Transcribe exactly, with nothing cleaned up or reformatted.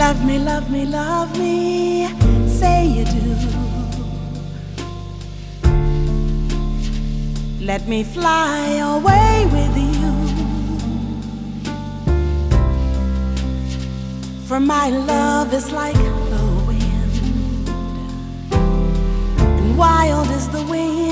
Love me, love me, love me, say you do. Let me fly away with you, for my love is like the wind, and wild is the wind